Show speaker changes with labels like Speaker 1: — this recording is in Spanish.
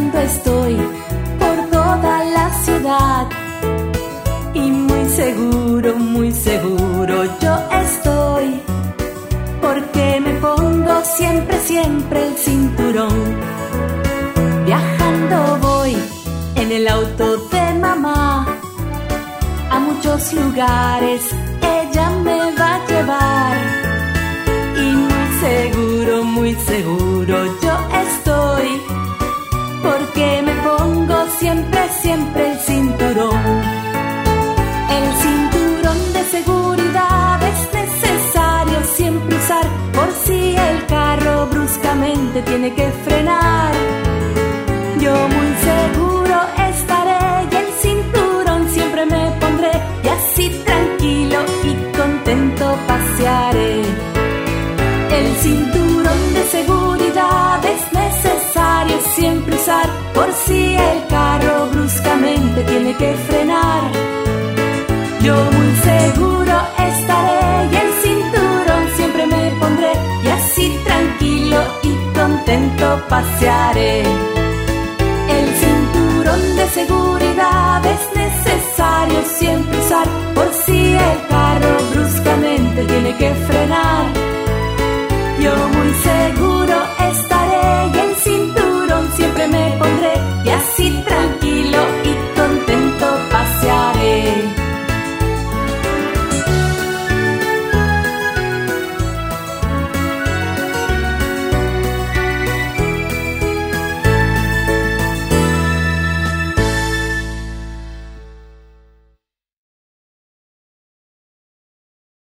Speaker 1: paseando estoy por toda la ciudad y muy seguro yo estoy, porque me pongo siempre, siempre el cinturón. Viajando voy en el auto de mamá, a muchos lugares ella me va a llevar. Y muy seguro yo estoy, porque me pongo siempre, siempre el cinturón. El cinturón de seguridad es necesario siempre usar, por si el carro bruscamente tiene que frenar. Yo muy seguro estaré y el cinturón siempre me pondré, y así tranquilo y contento pasearé. El cinturón de seguridad es necesario siempre usar, por si el carro bruscamente tiene que frenar. Yo muy seguro estaré y el cinturón siempre me pondré, y así tranquilo y contento pasearé. El cinturón de seguridad es necesario siempre usar, por si el carro bruscamente tiene que frenar. Yo muy seguro estaré y el cinturón